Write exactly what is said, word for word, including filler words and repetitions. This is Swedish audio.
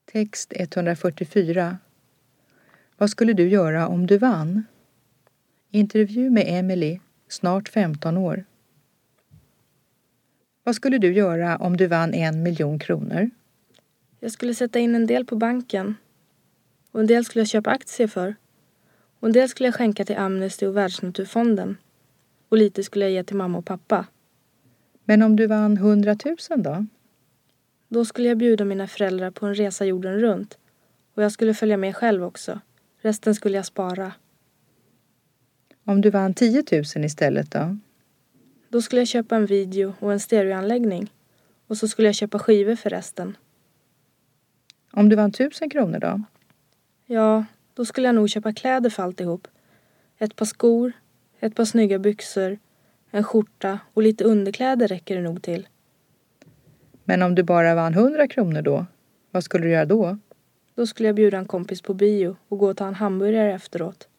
Text etthundrafyrtiofyra. Vad skulle du göra om du vann? Intervju med Emily, snart femton år. Vad skulle du göra om du vann en miljon kronor? Jag skulle sätta in en del på banken. Och en del skulle jag köpa aktier för. Och en del skulle jag skänka till Amnesty och Världsnaturfonden. Och lite skulle jag ge till mamma och pappa. Men om du vann hundratusen då? Då skulle jag bjuda mina föräldrar på en resa jorden runt. Och jag skulle följa med själv också. Resten skulle jag spara. Om du vann tiotusen istället då? Då skulle jag köpa en video och en stereoanläggning. Och så skulle jag köpa skivor för resten. Om du vann tusen kronor då? Ja, då skulle jag nog köpa kläder för alltihop. Ett par skor, ett par snygga byxor, en skjorta och lite underkläder räcker det nog till. Men om du bara vann hundra kronor då? Vad skulle du göra då? Då skulle jag bjuda en kompis på bio och gå och ta en hamburgare efteråt.